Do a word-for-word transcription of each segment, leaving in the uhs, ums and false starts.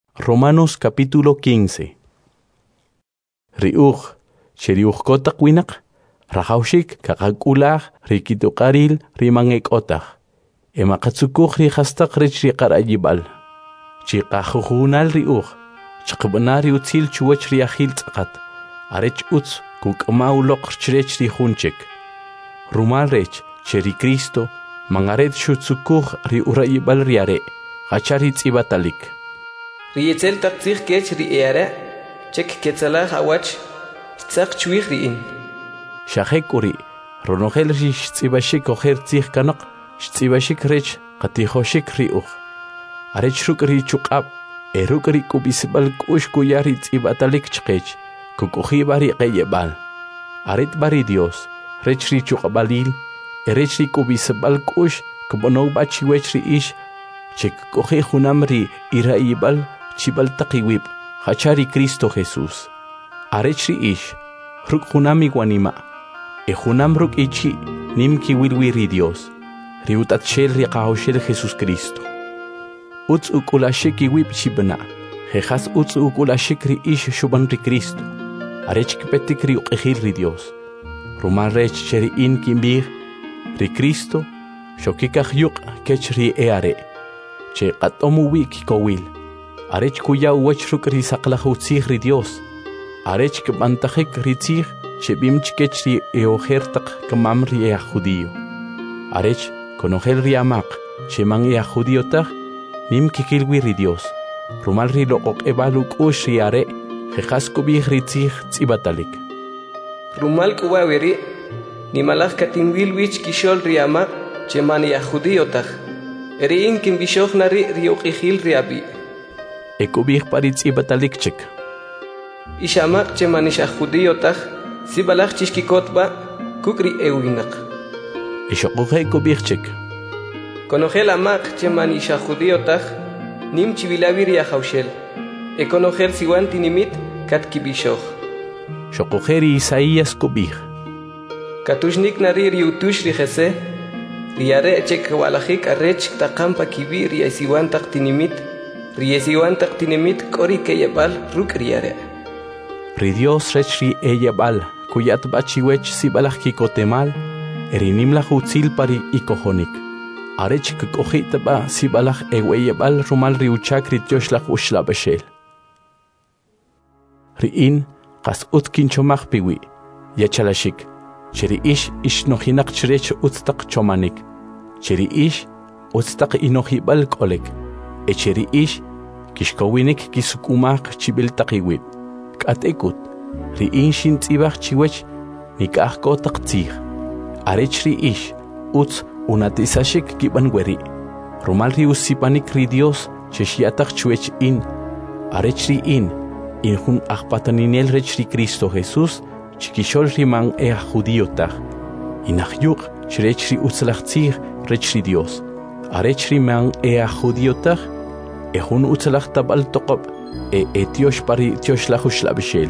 Romanos capítulo quince. Riuj, cheriuj kotak winak, rajaushik kakak'ulaj rikituqaril rimangek otaj. Emakatsukuj rijastak rich riqarayibal. Chiqajujunal riuj, chqbana riutzil chuwach riajil tzaqat. Arech utz kuk'mauloq chrech rijunchek. Rumal rech cheri Cristo mangaret shutsukuj riurayibal riare. Gachari tzibatalik. Riyetzel taqtzij kech ri'era, chek ketzalah awach, tzaq chwih ri'in. Shajek uri, ronogel rish tzibashik ojer tzij kanok, shtzibashik rech qatijoshik ri'uj. Arech ruk richuqab, eruk rikubisbal kush kuyari tzibatalik chqech, kukuji bari qeyebal. Aret bari Dios, rech richuqabalil, erech rikubisbal kush, kubonog bachiwech ri'ish, chek koje junamri iraibal chibal taqiwib hachari Cristo Jesús. Arechri ish ruk junami guanima e junam ruk ichi nimki wilwiri Dios riutat shel riqahoshel Jesús Cristo. Uts ukulashik iwib chibna jejas uts ukulashik ri ish shuban ri Cristo. Arech kipetik ri uqihil ri Dios. Rumal rech cheri in kimbir ri Cristo shokikaj yuk kech ri eare. Che qatomu wiki kowil. Arech kuya uwach ruk risaqlaj utzij ri Dios. Arech kbantajik ritzij che bimchkech ri eojertaq kamam ri ea judío. Arech konogel ri amaq che man ea judío taj nim kikilwi ri Dios. Rumal ri loqoq ebaluk ush ri are jejas kubij ritzij tzibatalik. Rumal kuwaweri nimalaj katimwilwich kishol ri amaq che man ea judío taj. Erin kim bishok nari riuqihil riabi. Ekubih paritz ibatalikchik. Ishamak che manisha judío taj, sibalach chishkikotba, kukri ewinak. Ishokuhe ekubihchik. Konogel amak che manisha judío taj, nim chivilavi riahaushel. Ekonogel siwanti nimit kat kibishok. Shokuheri Isaías kubih. Katushnik nari riutush rijese, riare chek walajik arech taqampa kibi riesiwan taqtinimit, riesiwan taqtinimit kori keyebal ruk riare. Ri Dios rech ri eyebal, kuyat bachiwech sibalaj kikotemal, erinim la hutzil pari ikohonik. Arech kukojit ba sibalaj eweyebal rumal riuchak rityosh la ushla beshel. Riin qas utkin chomach piwi, yachalashik, cheri ish ish nohinak chrech utztaq chomanik. Cheri ish utztaq inohibal kolek. E cheri ish kishkowinik kisukumak chibil taqiwib. Katekut ri inshin tzibach chiwech nikah kotaq tzig. Arech ri ish utz unatisashik kibanweri. Rumal ri usipanik ri Dios cheshiataq chwech in. Arech ri in injun ajpataninel rech ri Cristo Jesús chikishol riman ea judío taj. Inahyuk chrech ri utzlach tzig rech ri Dios. Arech riman ea judío taj. Ejun utzlach tabal toqob e etiosh pari tiosh lahush labishel.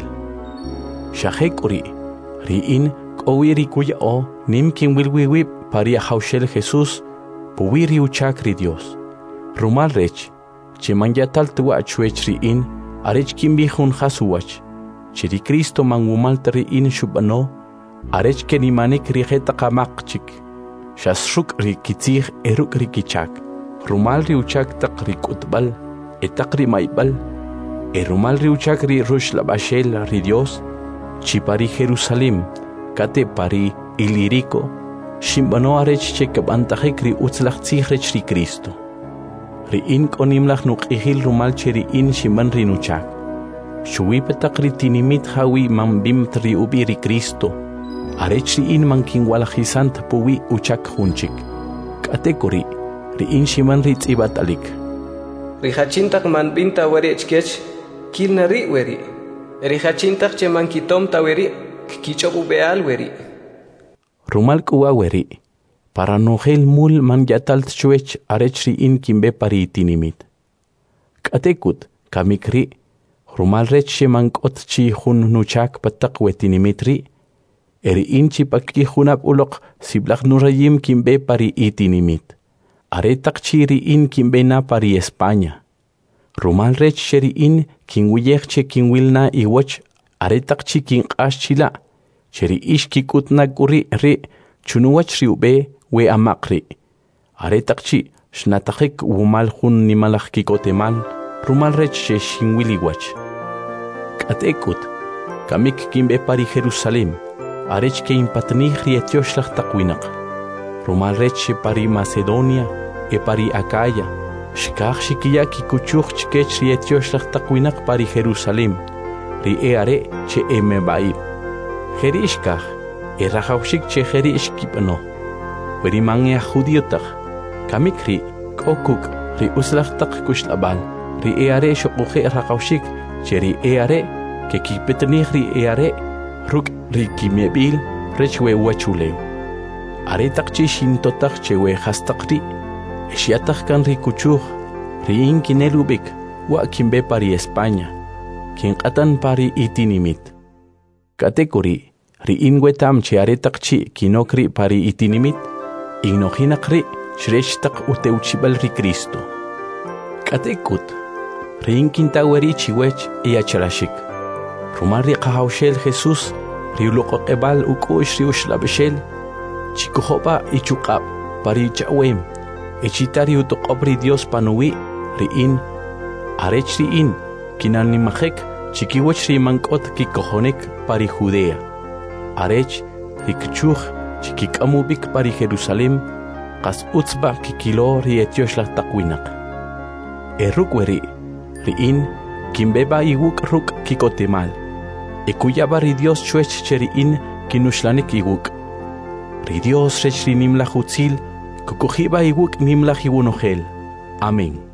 Shahek uri ri in kowiri kuya o nim kim wilwiwib pari ahaushel Jesús puwiri uchak ri Dios. Rumal rech chiman yatal tuwa chwech ri in arech kim bihun hasuwach. Chiri Cristo mangumal tari in shubano, arech ke nimanik rijeta kamakchik. Shasruk ri kitzig eruk ri kichak. Rumal ri uchak tak ri kutbal, etak ri maibal. E rumal ri uchak ri rush la bashel ri Dios, chipari Jerusalem, kate pari iliriko, shimbano arech che kabantajik ri utzlach tzig rech ri Cristo. Ri in konimlach nuk ihil rumal cheri in shimban ri nuchak. Shuwipetak ri tinimit hawi mambim tri ubiri Cristo. Arech ri in mankin walajisant puwi uchak hunchik. Katekuri ri in shiman ri tzibatalik. Ri hachintak man binta weri chkech, kil nari weri. Ri hachintak che man kitom ta weri, kichobu beal weri. Rumal kuwa weri. Para nogel mul man yatalt chwech arech ri in kimbe pari tinimit. Katekut kamikri. Rumal rech shemankot chi hun nuchak patak wetinimitri. Eri inchi pakki hunap ulok siblak nurayim kimbe pari itinimit. Aretak chiri in kimbe na pari España. Rumal rech sheri'in kinwiyech che kinwilna iwach aretak chi kinqash chila. Cheri ish kikutna kuri ri chunuwach riube we amakri. Aretak chi shnatakik wumal hun nimalach kikotemal rumal rech she shinwiliwach. Katekut kamik kimbe pari Jerusalem arech ke impatnih rietioshlah takwinak. Rumal rech she pari Macedonia e pari Acaya. Shkach shikia kikuchuch chkech rietioshlah takwinak pari Jerusalem. Ri e are che emebai. Jerishkach e rajawshik che jerishkipno. Weri mange judiotach. Kamikri kokuk ri uslachtak kushlabal. Ri e are shokuche rajawshik che ri e are ke kipetnih ri e are ruk ri kimebil rechwe wachuleu. Are takchi shintotach che we hastakri. Eshiatach kan ri kuchuch ri inkinelubik wa kimbe pari España. Kinqatan pari itinimit. Katekuri ri inwetam che aretakchi kinokri pari itinimit ignohinakri shreshtak uteuchibal ri Cristo. Katekut ri inkintaweri chiwech iachalashik. Rumari qahawshel Jesus ri uloqebal ukush ri ushlabeshel chikuhoba ichuqab pari chawem echitari utoqobri Dios panuwi ri in arech ri in kinanimajek chikiwech ri mankot kikohonek pari Judea. Arech rikchuch chikikamubik pari Jerusalem qas utzba kikilo ri etioshlah takwinak. Erukweri ri in kimbeba iwuk ruk kikotemal. Ekuyaba ri Dios chuech cheri in kinushlanik iwuk. Ri Dios rech ri nimlach utzil kukujiba iwuk nimlach iwunohel. Amén.